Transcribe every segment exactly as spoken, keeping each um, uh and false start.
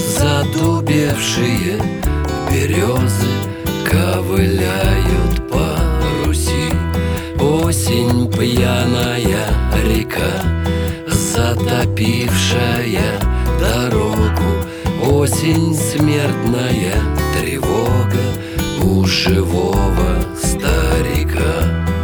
задубевшие березы ковыляют по Руси. Осень пьяная река, затопившая дорогу. Осень смертная тревога у живого старика.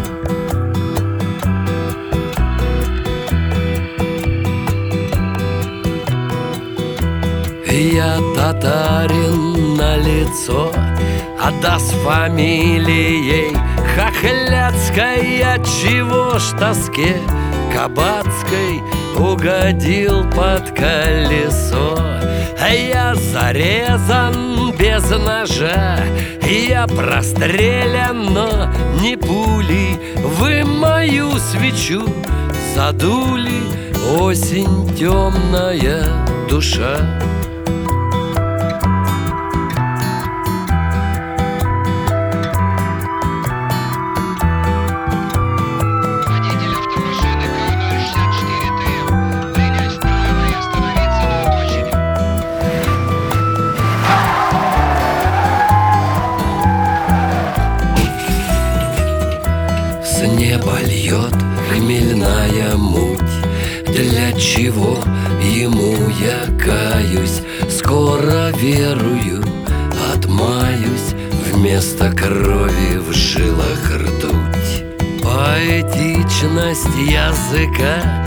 Я татарин на лицо, а да с фамилией хохляцкой. Отчего ж тоске кабацкой угодил под колесо? Я зарезан без ножа, я прострелян, но не пулей. Вы мою свечу задули, осень темная душа. С неба льет хмельная муть. Для чего ему я каюсь? Скоро верую, отмаюсь. Вместо крови в жилах ртуть. Поэтичность языка,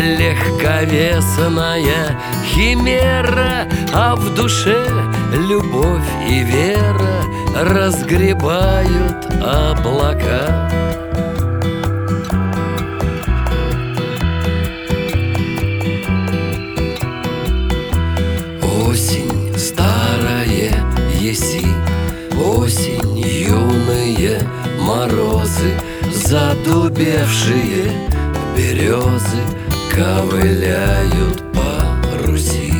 легковесная химера, а в душе любовь и вера разгребают облака. Осень старая еси, осень юные морозы, задубевшие березы ковыляют по Руси.